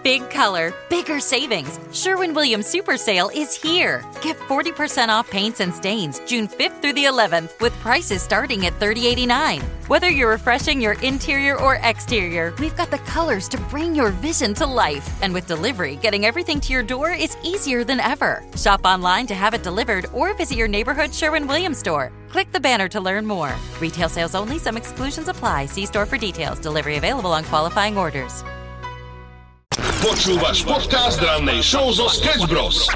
Big color, bigger savings. Sherwin-Williams Super Sale is here. Get 40% off paints and stains June 5th through the 11th with prices starting at $30.89. Whether you're refreshing your interior or exterior, we've got the colors to bring your vision to life. And with delivery, getting everything to your door is easier than ever. Shop online to have it delivered or visit your neighborhood Sherwin-Williams store. Click the banner to learn more. Retail sales only. Some exclusions apply. See store for details. Delivery available on qualifying orders. Počúvaš podcast rannej show zo Sketch Bros.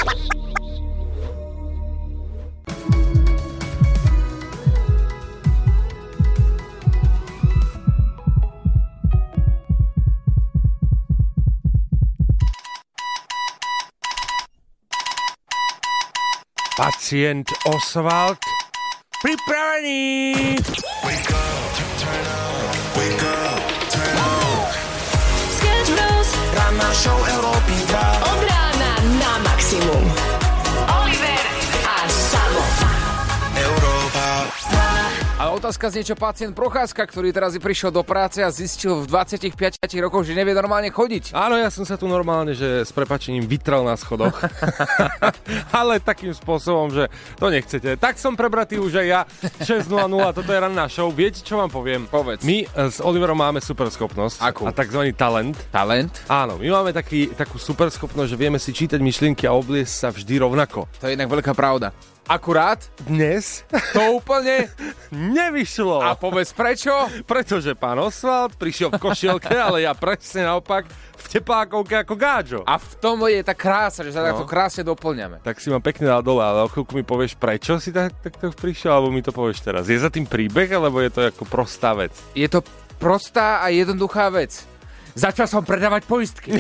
Pacient Osvald pripravený. Wake up, turn up, wake up, turn up. Sketch Bros. Ranná show Európy 2. Od rána na maximum. Oliver a Samo. Európa. A otázka z niečo pacient Procházka, ktorý teraz prišiel do práce a zistil v 25 rokoch, že nevie normálne chodiť. Áno, ja som sa tu normálne, že s prepáčením vytral na schodoch. Ale takým spôsobom, že to nechcete. Tak som prebratý už aj ja. 6:00, toto je ranná show. Viete, čo vám poviem? Povedz. My s Oliverom máme super schopnosť. Akú? A takzvaný talent. Talent? Áno, my máme takú super schopnosť, že vieme si čítať myšlienky a obliecť sa vždy rovnako. To je inak veľká pravda. Akurát Dnes to úplne nevyšlo. a povedz prečo? Pretože pán Osvald prišiel v košielke, ale ja presne naopak v teplákovke ako gáčo. A v tom je tá krása, že sa takto krásne doplňame. Tak si ma pekne dal dole, ale o chvíľku mi povieš, prečo si takto prišiel, alebo mi to povieš teraz. Je za tým príbeh, alebo je to ako prostá vec? Je to prostá a jednoduchá vec. Začal som predávať poistky.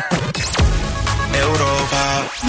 Európa.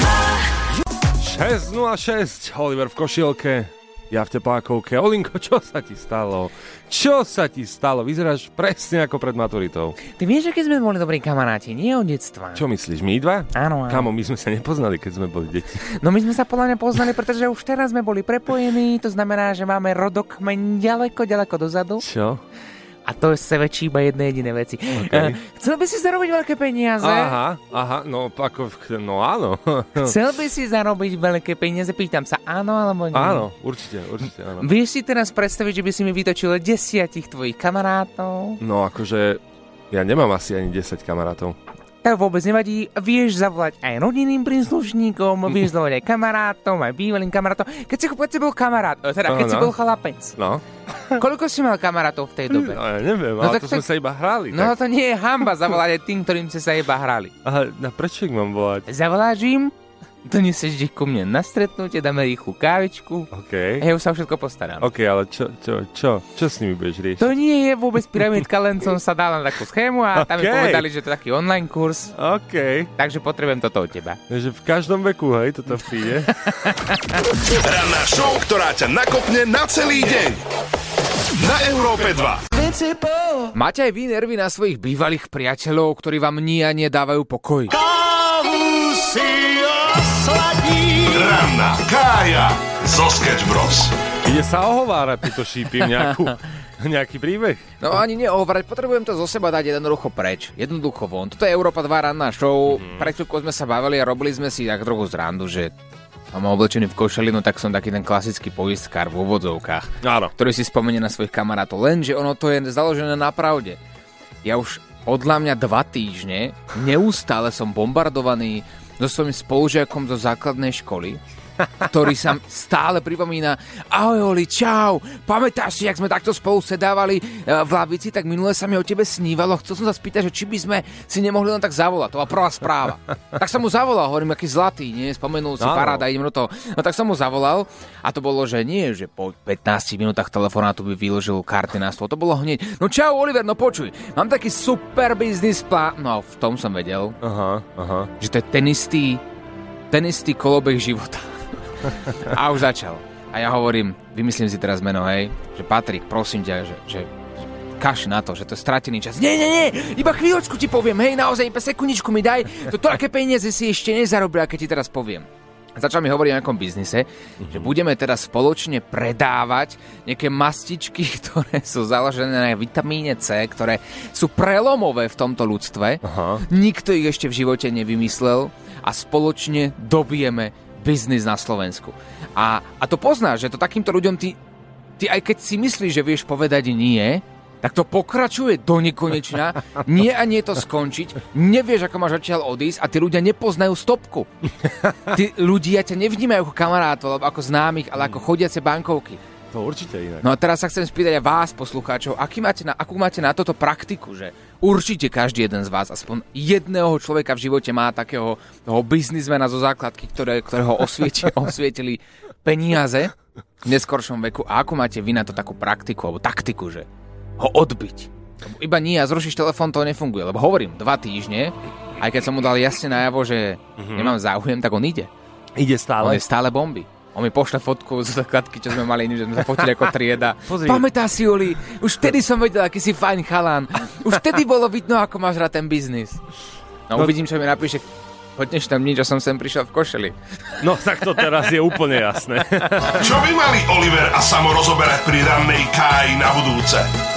6:06, Oliver v košielke, ja v teplákovke. Olinko, čo sa ti stalo? Čo sa ti stalo? Vyzeráš presne ako pred maturitou. Ty vieš, aký sme boli dobrí kamaráti, nie od detstva. Čo myslíš, my dva? Áno, áno. Kamo, my sme sa nepoznali, keď sme boli deti. No my sme sa podľa mňa poznali, pretože už teraz sme boli prepojení, to znamená, že máme rodokmeň ďaleko dozadu. Čo? A to sa väčší iba jednej jediné veci. Okay. Chcel by si zarobiť veľké peniaze? Aha, no áno. Chcel by si zarobiť veľké peniaze? Pýtam sa, áno alebo nie? Áno, určite, áno. Vieš si teraz predstaviť, že by si mi vytočil 10 tvojich kamarátov? No akože, ja nemám asi ani 10 kamarátov. Tak vôbec nevadí, vieš zavolať aj rodinným príslušníkom, vieš zavolať aj kamarátom, aj bývalým kamarátom. Keď si bol kamarát, keď si bol chlapec. No. Koľko si mal kamarátov v tej dobe? No, ja neviem, ale to sme sa iba hrali. No tak. to nie je hanba zavolať aj tým, ktorým ste sa iba hrali. Aha, prečo ich mám volať? Zavoláš im, donesieš ich ku mne na stretnutie, dáme rýchlu kávičku OK. a ja už sa všetko postarám. OK, ale čo s nimi budeš riešiť? To nie je vôbec pyramidka, len som sa dal na takú schému a tam mi OK. povedali, že to je taký online kurz, OK. takže potrebujem toto od teba. Takže v každom veku, hej, toto príde. Ranná show, ktorá ťa nakopne na celý deň. Na Európe 2. Máte aj vy nervy na svojich bývalých priateľov, ktorí vám nie a nedávajú pokoj? Ranná Kája zo Sketch Bros. Ide sa ohovárať, tuto šípim nejaký príbeh. No ani neohovárať, potrebujem to zo seba dať jednoducho preč. Jednoducho von. Toto je Európa 2 ranná show. Pred chvíľkou sme sa bavili a robili sme si tak trochu zrandu, že mám oblečený v košeli, no tak som taký ten klasický poistkár v úvodzovkách, Áno. ktorý si spomenie na svojich kamarátov. Lenže ono to je založené na pravde. Ja už podľa mňa 2 týždne neustále som bombardovaný so svojím spolužiakom zo základnej školy, ktorý sa stále pripomína: ahoj Oli, čau, pamätáš si, jak sme takto spolu sedávali v lavici, tak minule sa mi o tebe snívalo, chcel som sa spýtať, že či by sme si nemohli len tak zavolať, to bola prvá správa. Tak som mu zavolal, hovorím, aký zlatý, nie, spomenul si, paráda, idem do toho. No tak som mu zavolal a to bolo, že nie, že po 15 minútach telefonátu by vyložil karty na stôl, to bolo hneď: no čau Oliver, no počuj, mám taký super biznis plán. No v tom som vedel, že to je ten istý kolobeh života. A už začal. A ja hovorím, vymyslím si teraz meno, hej, že Patrik, prosím ťa, že kaši na to, že to je stratený čas. Nie, iba chvíľočku ti poviem, hej, naozaj, iba sekundičku mi daj, to aké peniaze si ešte nezarobil, keď ti teraz poviem. Začal mi hovoriť o nejakom biznise, že budeme teraz spoločne predávať nejaké mastičky, ktoré sú založené na vitamíne C, ktoré sú prelomové v tomto ľudstve. Aha. Nikto ich ešte v živote nevymyslel a spoločne dobijeme biznis na Slovensku. A to poznáš, že to takýmto ľuďom ty aj keď si myslíš, že vieš povedať nie, tak to pokračuje do nekonečna, nie a nie to skončiť, nevieš, ako máš odtiaľ odísť a tí ľudia nepoznajú stopku. Tí ľudia ťa nevnímajú ako kamarátov, alebo ako známych, ale ako chodiace bankovky. To určite inak. No a teraz sa chcem spýtať aj vás, poslucháčov, akú máte na toto praktiku, že určite každý jeden z vás, aspoň jedného človeka v živote má takého toho biznismena zo základky, ktorého osvietili peniaze v neskoršom veku. A akú máte vy na to takú praktiku, alebo taktiku, že ho odbiť. Iba nie a zrušíš telefón, to nefunguje. Lebo hovorím, 2 týždne, aj keď som mu dal jasne najavo, že nemám záujem, tak on ide. Ide stále? On je stále bomby. On mi pošle fotku z základky, čo sme mali, že sme sa fotili ako trieda. Pamätá si, Oli, už vtedy som vedel, aký si fajn chalán. Už vtedy bolo vidno, ako máš rád ten biznis. No uvidím, čo mi napíše. Hodneš tam nič, že som sem prišiel v košeli. No tak to teraz je úplne jasné. Čo by mali Oliver a Samo rozoberať pri rannej Káji na budúce?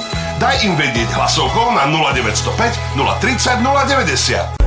Daj im vedieť hlasovkou na 0905 030 090.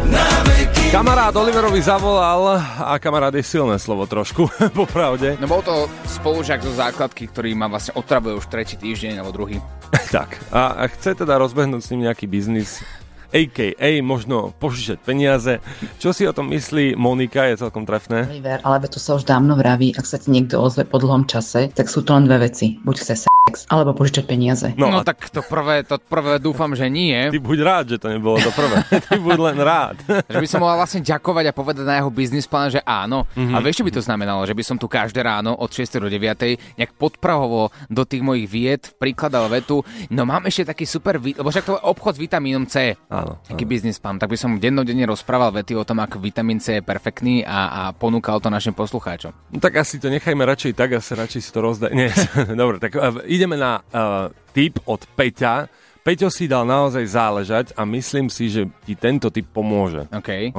Kamarát Oliverovi zavolal a kamarát je silné slovo trošku, popravde. No bol to spolužiak zo základky, ktorý ma vlastne otravuje už 3. týždeň alebo 2. Tak, a chce teda rozbehnúť s ním nejaký biznis, a.k.a. možno požičať peniaze. Čo si o tom myslí Monika, je celkom trefné. Oliver, ale to sa už dávno vraví, ak sa ti niekto ozve po dlhom čase, tak sú to len 2 veci. Buď chce sex, alebo požičať peniaze. No tak to prvé dúfam, že nie. Ty buď rád, že to nebolo to prvé. Ty buď len rád. Že by som mohla vlastne ďakovať a povedať na jeho biznisplán, že áno. A vieš, čo by to znamenalo? Že by som tu každé ráno od 6 do 9 nejak podprahovo do tých mojich vied prikladal vetu. No mám ešte taký super, lebo však to je obchod s vitamínom C. Áno. Taký biznisplan, tak by som dennodenne rozprával vety o tom, ako vitamín C je perfektný a ponúkal to našim poslucháčom. No tak asi to nechajme radšej tak, radšej si to rozdaj. Nie, dobre, tak ideme na tip od Peťa. Peťo si dal naozaj záležať a myslím si, že ti tento tip pomôže. OK,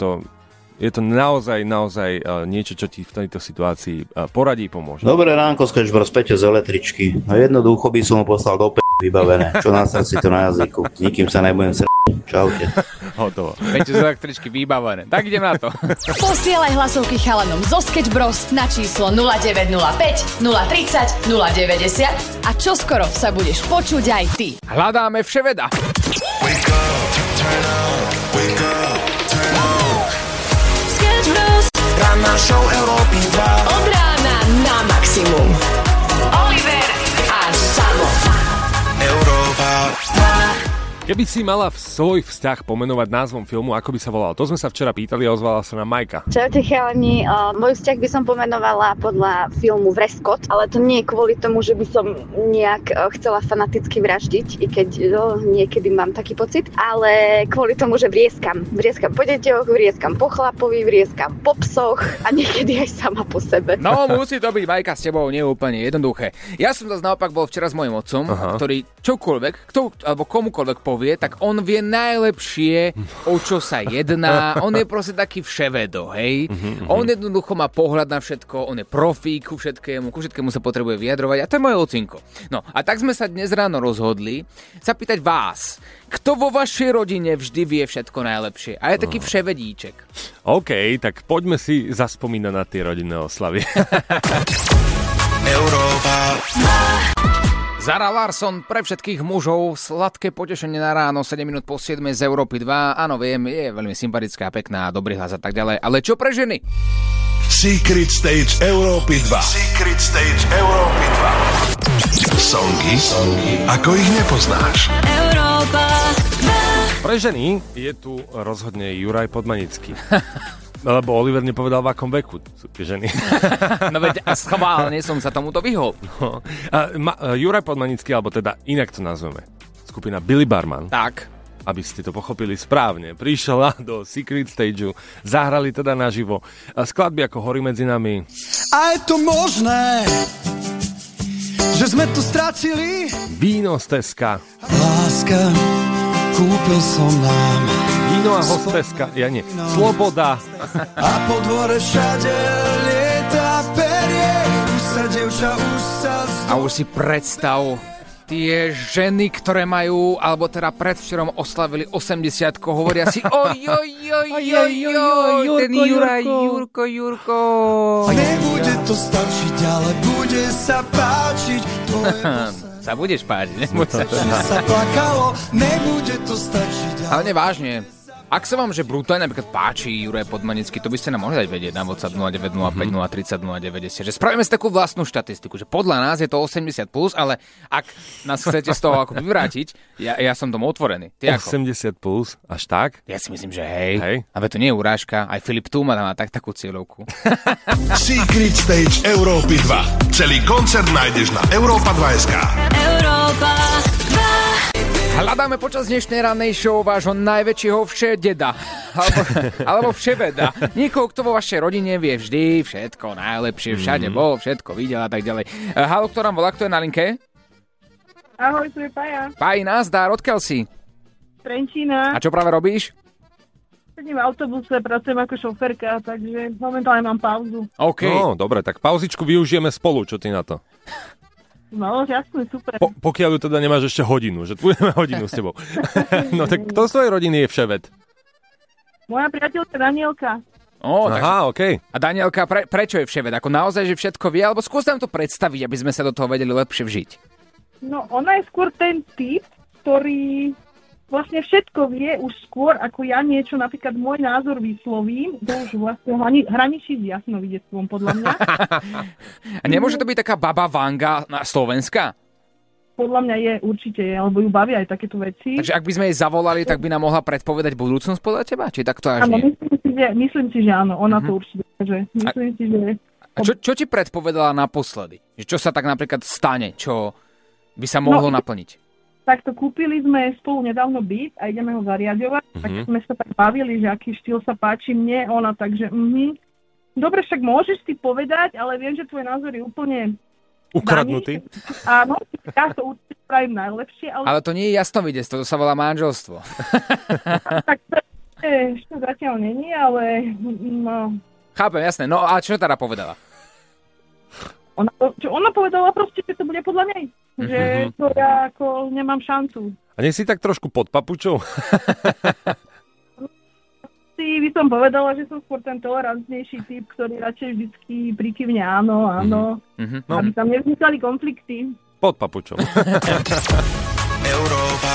je to naozaj niečo, čo ti v tejto situácii poradí, pomôže. Dobré ránko, Sketchbros, Peťo z električky. No jednoducho by som ho poslal do vybavené. Čo na srdci, to na jazyku. Nikým sa nebudem Čaute. Hotovo. Peťo z električky vybavené. Tak idem na to. Posielaj hlasovky chalanom zo Sketch Bros na číslo 0905 030 090 a čoskoro sa budeš počuť aj ty. Hľadáme vševeda. Wake up, turn up, wake up, turn up. Sketch Bros. Ranná show Európy 2. Od rána na maximum. Oliver a Samo. Európa 2. Keby si mala svoj vzťah pomenovať názvom filmu, ako by sa volal? To sme sa včera pýtali a ozvala sa nám Majka. Čaute chalani, môj vzťah by som pomenovala podľa filmu Vrescott, ale to nie je kvôli tomu, že by som nejak chcela fanaticky vraždiť, i keď niekedy mám taký pocit, ale kvôli tomu, že vrieskam po deťoch, vrieskam po chlapovi, vrieskam po psoch a niekedy aj sama po sebe. No, musí to byť, Majka, s tebou nie je úplne jednoduché. Ja som zase naopak bol včera s mojím otcom, ktorý čokoľvek, alebo komukoľvek povie, tak on vie najlepšie, o čo sa jedná. On je proste taký vševedo, hej. On jednoducho má pohľad na všetko, on je profík ku všetkému sa potrebuje vyjadrovať a to je moje ocinko. No a tak sme sa dnes ráno rozhodli sa pýtať vás, kto vo vašej rodine vždy vie všetko najlepšie a je taký vševedíček. OK, tak poďme si zaspomínať na tie rodinné oslavy. Európa. Zara Larsson pre všetkých mužov, sladké potešenie na ráno, 7 minút po 7 z Európy 2. Áno, viem, je veľmi sympatická, pekná, dobrý hlas a tak ďalej. Ale čo pre ženy? Secret Stage Európy 2. Secret Stage Európy 2. Songy, ako ich nepoznáš. Európa 2. Pre ženy je tu rozhodne Juraj Podmanický. Lebo Oliver nepovedal, v akom veku sú tie ženy. No veď a schválne som sa tomuto vyhol. No. Juraj Podmanický, alebo teda inak to nazveme, skupina Billy Barman. Tak. Aby ste to pochopili správne, prišla do Secret Stageu, zahrali teda naživo skladby ako Hory medzi nami. A je to možné, že sme tu stratili Víno z Teska. Láska, kúpil som nám víno a hosteska. Ja nie. Sloboda. A po dvore všade lieta perie. Už sa dievča, už sa A už si predstav tie ženy, ktoré majú, alebo teda predvčerom oslavili 80, hovoria si oj, ten Jurko. Nebude to stačiť, ale bude sa páčiť. Sa budeš páčiť, sa plakalo, nebude to stačiť. Ale nevážne. Ak sa vám, že brutálne napríklad páči Juraj Podmanický, to by ste nám mohli dať vedieť na WhatsApp 0905 030 090, že spravíme si takú vlastnú štatistiku, že podľa nás je to 80+, ale ak nás chcete z toho ako vyvrátiť, ja som tomu otvorený. Ty ako? 80+, až tak? Ja si myslím, že hej. Ale to nie je urážka, aj Filip Tuma má takú cieľovku. Secret Stage Európy 2. Celý koncert nájdeš na Európa 2.sk. Európa 2. Hľadáme počas dnešnej rannej show vášho najväčšieho všededa. Alebo vševeda. Nikoho, kto vo vašej rodine vie vždy všetko najlepšie, všade bol, všetko videl a tak ďalej. Haló, kto nám volá, kto je na linke? Ahoj, tu je Paja. Paji, nazdar, odkiaľ si? Trenčína. A čo práve robíš? Sedím v autobuse, pracujem ako šoferka, takže momentálne mám pauzu. OK. No, dobre, tak pauzičku využijeme spolu, čo ty na to? No, jasne, super. Pokiaľ ju teda nemáš ešte hodinu, že tu budeme hodinu s tebou. No tak kto z tvojej rodiny je vševed? Moja priateľka Danielka. Aha, OK. A Danielka, prečo je vševed? Ako naozaj, že všetko vie? Alebo skús nám to predstaviť, aby sme sa do toho vedeli lepšie vžiť. No, ona je skôr ten typ, ktorý vlastne všetko vie už skôr, ako ja niečo, napríklad môj názor vyslovím, to už vlastne hraničí s jasnovidectvom, podľa mňa. A nemôže to byť taká baba Vanga na Slovenska? Podľa mňa je, určite je, alebo ju bavia aj takéto veci. Takže ak by sme jej zavolali, tak by nám mohla predpovedať budúcnosť podľa teba? Či tak to až nie? Myslím si, že áno, ona to určite kaže. Myslím si, že... A čo ti predpovedala naposledy? Že čo sa tak napríklad stane, čo by sa mohlo naplniť? Takto kúpili sme spolu nedávno byt a ideme ho zariadovať, tak sme sa tak bavili, že aký štýl sa páči mne, ona, takže dobre, však môžeš si povedať, ale viem, že tvoj názor je úplne ukradnutý. Áno, ja to určite spravím najlepšie, ale... Ale to nie je jasnovidectvo, to sa volá manželstvo. Tak to ešte zatiaľ není, ale... No. Chápem, jasné. No a čo teda povedala? Ona povedala proste, že to bude podľa nej. Že to ja ako nemám šancu. A nie si tak trošku pod papučou? By som povedala, že som skôr ten tolerantnejší typ, ktorý radšej vždycky prikyvne áno, aby tam nevznikali konflikty. Pod papučou. Európa.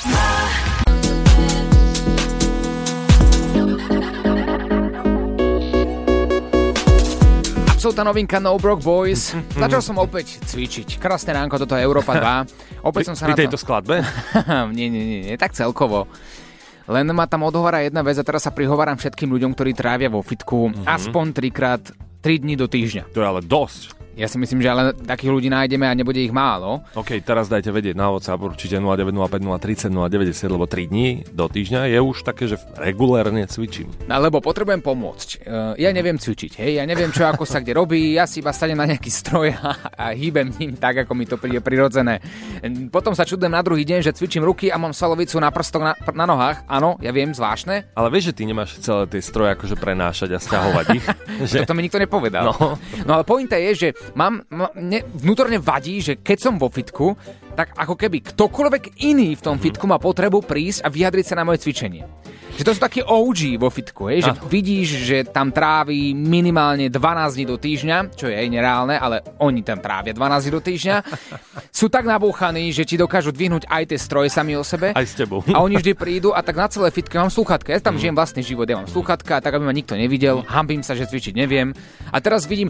Absolutná novinka No Broke Boys. Začal som opäť cvičiť. Krásne ránko, toto je Európa 2. Opäť som sa pri tejto skladbe? Nie, tak celkovo. Len ma tam odohovára jedna vec a teraz sa prihováram všetkým ľuďom, ktorí trávia vo fitku aspoň 3 dní do týždňa. To je ale dosť. Ja si myslím, že ale takých ľudí nájdeme a nebude ich málo. OK, teraz dajte vedieť na WhatsApp určite 0905 030 090, lebo 3 dní do týždňa je už také, že regulérne cvičím. Lebo potrebujem pomôcť. Ja neviem cvičiť, hej, ja neviem, čo ako sa kde robí, ja si iba stanem na nejaký stroj a hýbem ním tak, ako mi to príde prirodzené. Potom sa čudujem na druhý deň, že cvičím ruky a mám svalovicu na prstoch na nohách. Áno, ja viem, zvláštne. Ale vieš, že ty nemáš celé tie stroje akože prenášať a sťahovať ich? Že... To mi nikto nepovedal. No ale pointa je, že vnútorne vadí, že keď som vo fitku, tak ako keby ktokoľvek iný v tom fitku má potrebu prísť a vyjadriť sa na moje cvičenie. Že to sú takí OG vo fitku, že vidíš, že tam tráví minimálne 12 dní do týždňa, čo je aj nereálne, ale oni tam trávia 12 dní do týždňa. Sú tak nabúchaní, že ti dokážu dvihnúť aj tie stroje sami o sebe. Aj s tebou. A oni vždy prídu a tak na celé fitke mám slúchatka. Ja tam žijem vlastný život, ja mám slúchatka, tak aby ma nikto nevidel. Hanbím sa, že cvičiť neviem. A teraz vidím,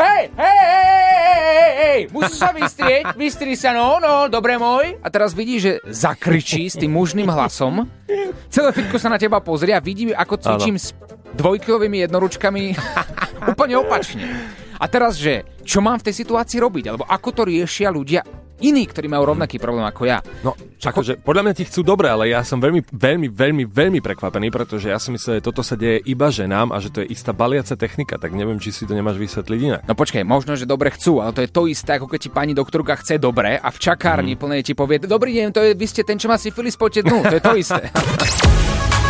hej, musíš sa vystri sa, no, dobre môj. A teraz vidí, že zakričí s tým mužným hlasom. Celé fitko sa na teba pozrie a vidí, ako cvičím s 2-kilovými jednoručkami úplne opačne. A teraz, že čo mám v tej situácii robiť? Alebo ako to riešia ľudia iní, ktorí majú rovnaký problém ako ja? No, akože podľa mňa ti chcú dobre, ale ja som veľmi prekvapený, pretože ja si myslím, že toto sa deje iba ženám a že to je istá baliaca technika, tak neviem, či si to nemáš vysvetliť inak. No počkaj, možno, že dobre chcú, ale to je to isté, ako keď ti pani doktorka chce dobre a v čakárni plnej ti povie: dobrý deň, vy ste ten, čo má syfilis, poďte dnu. To je to isté.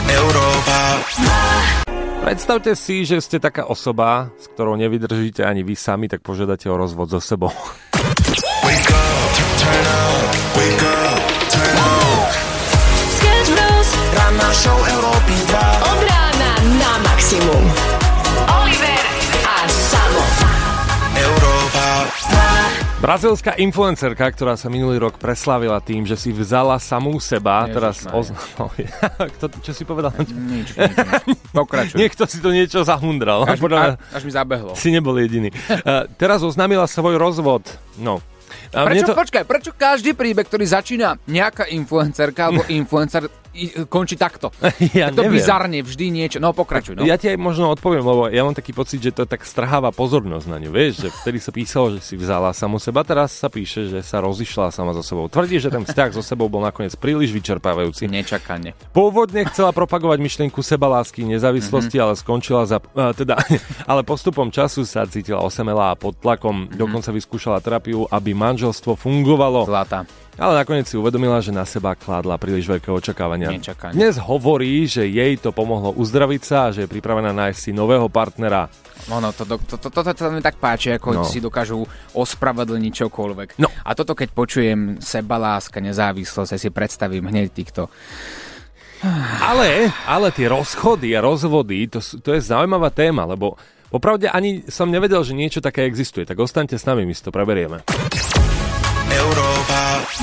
Európa. Predstavte si, že ste taká osoba, s ktorou nevydržíte ani vy sami, tak požiadate o rozvod so sebou. Wake up, turn up, wake up, turn up. Sketch Bros. Ranná show Európy 2. Od rána na maximum. Oliver a Samo. Európa. Brazílska influencerka, ktorá sa minulý rok preslávila tým, že si vzala samú seba, teraz čo si povedal? Nič. Pokračuj. Niekto si to niečo zahundral. Až mi zabehlo. Si nebol jediný. Teraz oznámila svoj rozvod. No. Prečo každý príbeh, ktorý začína nejaká influencerka alebo influencer končí takto? Ja to neviem. bizarne, vždy niečo. No pokračuj. No. Ja ti aj možno odpoviem, lebo ja mám taký pocit, že to tak strháva pozornosť na ňu. Vieš, že vtedy sa písalo, že si vzala samu seba, teraz sa píše, že sa rozišla sama so sebou. Tvrdí, že ten vzťah so sebou bol nakoniec príliš vyčerpávajúci. Nečakane. Pôvodne chcela propagovať myšlienku sebalásky, nezávislosti, ale skončila ale postupom času sa cítila osamelá a pod tlakom. Dokonca vyskúšala terapiu, aby manželstvo fungovalo. Zlata. Ale nakoniec si uvedomila, že na seba kládla príliš veľké očakávania. Nečakane. Dnes hovorí, že jej to pomohlo uzdraviť sa a že je pripravená nájsť si nového partnera. Toto sa mi tak páči, ako si dokážu ospravedlniť čokoľvek. No. A toto, keď počujem sebaláska, nezávislosť, ja si predstavím hneď týchto. Ale tie rozchody a rozvody, to je zaujímavá téma, lebo popravde ani som nevedel, že niečo také existuje. Tak ostaňte s nami, my si to preberieme. Európa.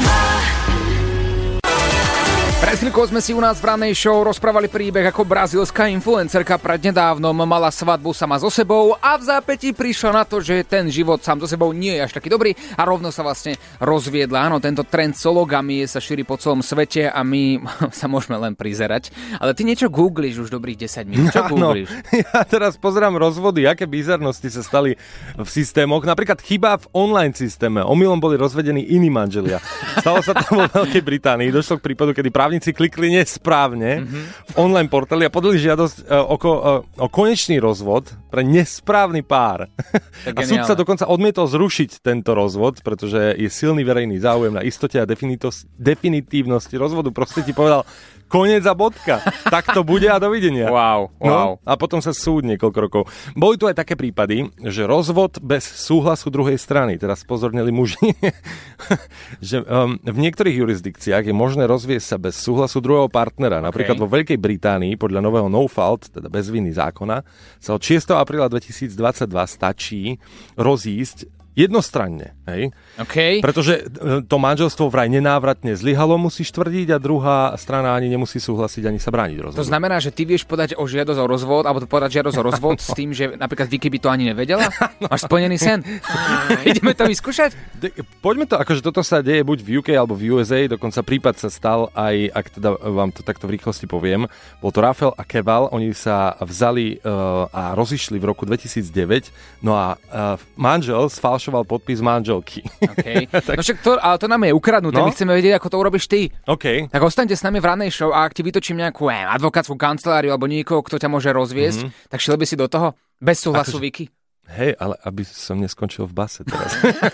Pred chvíľkou sme si u nás v ranej show rozprávali príbeh, ako brazílska influencerka prednedávnom mala svadbu sama so sebou a v zápätí prišla na to, že ten život sám so sebou nie je až taký dobrý a rovno sa vlastne rozviedla. Áno, tento trend sologamie sa šíri po celom svete a my sa môžeme len prizerať. Ale ty niečo googlíš už dobrých 10 minút. Čo googlíš? Ja teraz pozerám rozvody, aké bizarnosti sa stali v systémoch. Napríklad chyba v online systéme. Omylom boli rozvedení iní manželia. Stalo sa to vo Veľkej Británii. Došlo k prípadu, kedy právnici klikli nesprávne v online portáli a podali žiadosť o konečný rozvod pre nesprávny pár. A sudca dokonca odmietol zrušiť tento rozvod, pretože je silný verejný záujem na istote a definitívnosti rozvodu. Proste ti povedal koniec a bodka. Tak to bude a dovidenia. Wow. No, a potom sa súd niekoľko rokov. Boli tu aj také prípady, že rozvod bez súhlasu druhej strany, teraz spozornili muži, že v niektorých jurisdikciách je možné rozviesť sa bez súhlasu druhého partnera. Napríklad vo Veľkej Británii podľa nového no fault, teda bez viny zákona, sa od 6. apríla 2022 stačí rozísť jednostranne, hej? Okay. Pretože to manželstvo vraj nenávratne zlyhalo, musíš tvrdiť, a druhá strana ani nemusí súhlasiť, ani sa brániť rozvodu. To znamená, že ty vieš podať o žiadosť o rozvod, alebo podať žiadosť o rozvod s tým, že napríklad Vicky by to ani nevedela? Máš splnený sen? Ideme to vyskúšať? Poďme to, akože toto sa deje buď v UK alebo v USA, dokonca prípad sa stal aj, ak teda vám to takto v rýchlosti poviem, bol to Rafael a Keval, oni sa vzali a rozišli v roku 2009, no a manžel sfalšoval podpis manželky. Okay. No však ale to nám je ukradnuté, my chceme vedieť, ako to urobíš ty. Okay. Tak ostaňte s nami v ranej show a ak ti vytočím nejakú advokátsku kanceláriu alebo niekoho, kto ťa môže rozviesť, tak šiel by si do toho? Bez súhlasu Vicky? Hej, ale aby som neskončil v base teraz.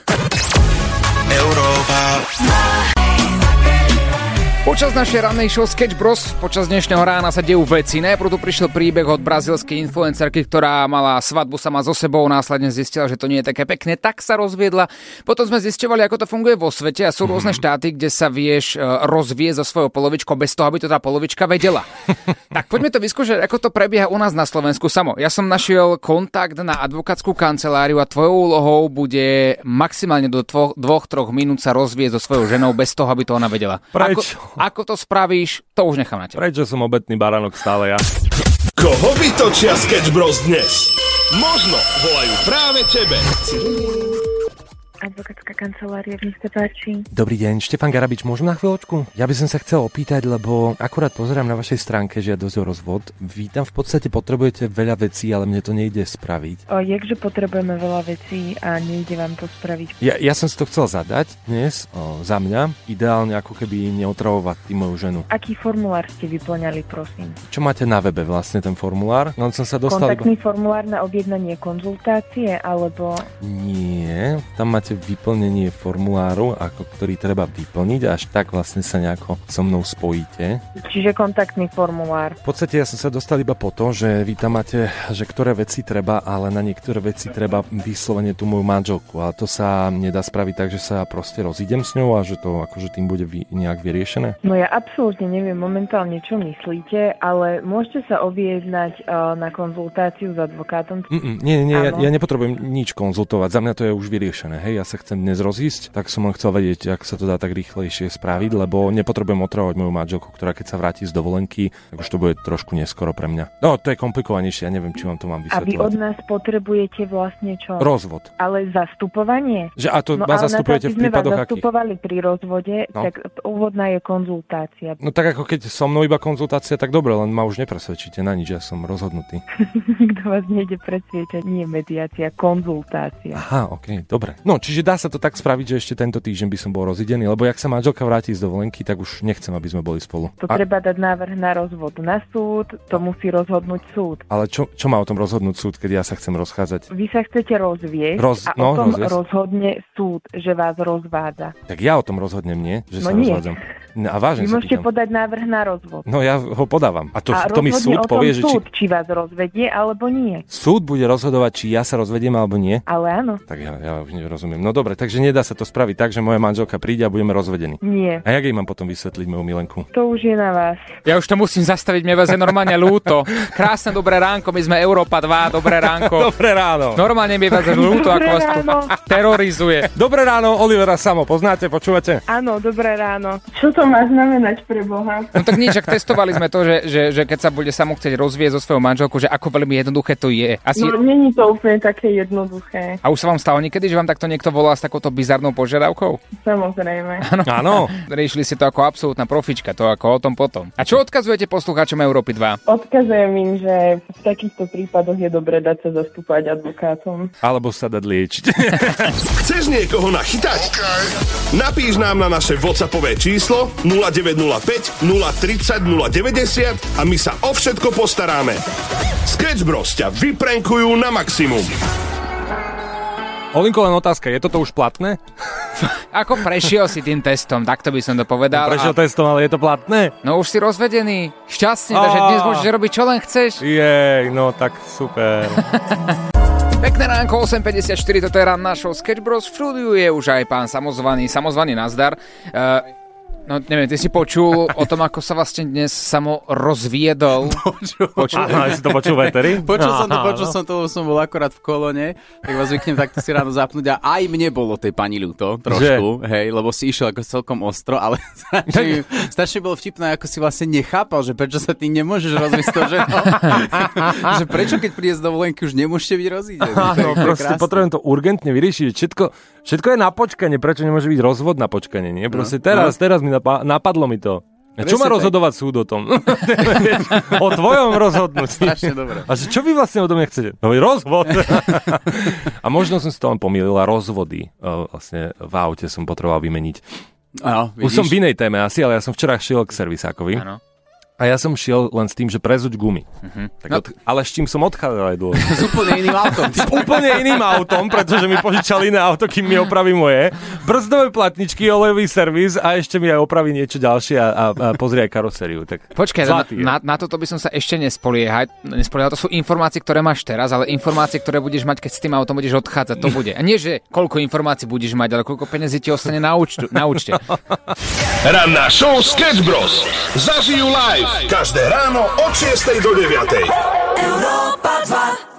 Európa. Počas našej rannej show Sketch Bros počas dnešného rána sa dejú veci. Najprv tu prišiel príbeh od brazílskej influencerky, ktorá mala svadbu sama so sebou, následne zistila, že to nie je také pekné, tak sa rozviedla. Potom sme zisťovali, ako to funguje vo svete a sú rôzne štáty, kde sa vieš rozviesť so svojou polovičkou bez toho, aby to tá polovička vedela. Tak poďme to vyskúšať, ako to prebieha u nás na Slovensku. Samo, ja som našiel kontakt na advokátsku kanceláriu a tvojou úlohou bude maximálne do 2-3 minút sa rozviesť so svojou ženou bez toho, aby to ona vedela. Ako to spravíš, to už nechám na teba. Prečo som obetný baránok stále ja? Koho vytočia Sketch Bros dnes? Možno volajú práve tebe. Advokátska kancelária, nech sa páči. Dobrý deň, Štefan Garabič, môžem na chvíľočku? Ja by som sa chcel opýtať, lebo akurát pozerám na vašej stránke žiadosť o rozvod. Vy tam v podstate potrebujete veľa vecí, ale mne to nejde spraviť. Jakže potrebujeme veľa vecí a nejde vám to spraviť? Ja som si to chcel zadať dnes za mňa, ideálne ako keby neotravovať tým moju ženu. Aký formulár ste vyplňali, prosím? Čo máte na webe vlastne ten formulár? Len som sa dostal kontaktný formulár na objednanie konzultácie, alebo... Nie, tam máte pošlete vyplnenie formuláru, ktorý treba vyplniť, až tak vlastne sa nejako so mnou spojíte. Čiže kontaktný formulár. V podstate ja som sa dostal iba po to, že vy tam máte, že ktoré veci treba, ale na niektoré veci treba vyslovene tú moju manželku. Ale to sa nedá spraviť tak, že sa proste rozídem s ňou a že to akože tým bude nejak vyriešené. No ja absolútne neviem momentálne, čo myslíte, ale môžete sa objednať na konzultáciu s advokátom? Nie, ja nepotrebujem nič konzultovať. Za mňa to je už vyriešené. Hej, ja sa chcem dnes rozísť, tak som len chcel vedieť, ako sa to dá tak rýchlejšie spraviť, lebo nepotrebujem otravovať moju manželku, ktorá keď sa vráti z dovolenky, tak už to bude trošku neskoro pre mňa. No, to je komplikovanejšie, ja neviem, či vám to mám vysvetľovať. A vy od nás potrebujete vlastne čo? Rozvod. Ale zastupovanie? A to vás zastupujete v prípadoch akých? Zastupovali pri rozvode, tak úvodná je konzultácia. No tak ako keď so mnou iba konzultácia, tak dobre, len ma už nepresvedčíte na nič, ja som rozhodnutý. Kto vás nejde presviečať, nie mediácia, konzultácia. Aha, okej, dobre. No, čiže dá sa to tak spraviť, že ešte tento týždeň by som bol rozidený, lebo jak sa manželka vráti z dovolenky, tak už nechcem, aby sme boli spolu. To treba dať návrh na rozvod na súd, to musí rozhodnúť súd. Ale čo má o tom rozhodnúť súd, keď ja sa chcem rozchádzať? Vy sa chcete rozviesť a o tom rozhodne súd, že vás rozvádza. Tak ja o tom rozhodnem, nie? Že sa rozvádzam. A vážne vy môžete podať návrh na rozvod. No ja ho podávam. A to mi súd povie, že či vás rozvedie alebo nie. Súd bude rozhodovať, či ja sa rozvediem alebo nie? Ale áno. Tak ja už nerozumiem. No dobre, takže nedá sa to spraviť tak, že moja manželka príde a budeme rozvedení. Nie. A jak jej mám potom vysvetliť moju milenku? To už je na vás. Ja už to musím zastaviť, mne vás je normálne ľúto. Krásne dobré ránko, my sme Európa 2, dobré ránko. Dobré ráno. Normálne mi je vás ľúto, ako vás tu terorizuje. Dobré ráno, Olivera Samo, poznáte, počúvate? Áno, dobré ráno. Čo to má znamenať pre Boha? No tak nič, ak testovali sme to, že keď sa bude Samo chcieť rozvieť so svojou manželkou, že ako veľmi jednoduché to je. No, není to úplne také jednoduché. A už sa vám stalo niekedy, že vám takto niekto volá s takouto bizarnou požiadavkou? Samozrejme. Áno. Riešili ste to ako absolútna profička, to ako o tom potom. A čo odkazujete poslucháčom Európy 2? Odkazujem im, že v takýchto prípadoch je dobre dať sa zastúpať advokátom. Alebo sa dať liečiť. Chceš niekoho nachytať? Okay. Napíš nám na naše WhatsAppové číslo 0905 030 090 a my sa o všetko postaráme. Sketch Bros ťa vyprankujú na maximum. Olinko, len otázka, je toto už platné? Ako prešiel si tým testom, takto by som to povedal. Prešiel testom, ale je to platné? No už si rozvedený, šťastný, takže dnes môžeš robiť čo len chceš. Jej, no tak super. Pekné ránko, 8.54, toto je ranná show Sketch Bros. V štúdiu je už aj pán Samozvaný nazdar. No neviem, ty si počul o tom, ako sa vlastne dnes Samo rozviedol? Počul. Aha, si to počul veteri? Počul som to, som bol akorát v kolone, tak vás zvyknem takto si ráno zapnúť a aj mne bolo tej pani ľúto trošku, hej, lebo si išiel ako celkom ostro, ale strašne bolo vtipné, ako si vlastne nechápal, že prečo sa ty nemôžeš rozviesť to, že no, že prečo keď príde z dovolenky už nemôžete byť rozídení. No proste potrebujem to urgentne vyriešiť, všetko je na počkanie, prečo nemôže byť rozvod na počkanie, nie? Proste teraz mi napadlo mi to. A čo má rozhodovať súd o tom? O tvojom rozhodnutí. Strašne dobre. A čo vy vlastne odo mňa chcete? No rozvod. A možno som si to len pomýlila, rozvody. Vlastne v aute som potreboval vymeniť. Áno, už som v inej téme asi, ale ja som včera šiel k servisákovi. Áno. A ja som šiel len s tým, že prezuť gumy. Tak ale s čím som odchádzal aj dlho. S úplne iným autom. S úplne iným autom, pretože mi požičali iné auto, kým mi opraví moje. Brzdové platničky, olejový servis a ešte mi aj opraví niečo ďalšie a pozrie aj karosériu. Tak počkaj, na toto by som sa ešte nespoliehal. To sú informácie, ktoré máš teraz, ale informácie, ktoré budeš mať, keď s tým autom budeš odchádzať, to bude. A nie, že koľko informácií budeš mať, ale koľko peniazí ti ostane na účte. Ranná show Sketch Bros. Zažijú live každé ráno od 6 do 9. Európa 2.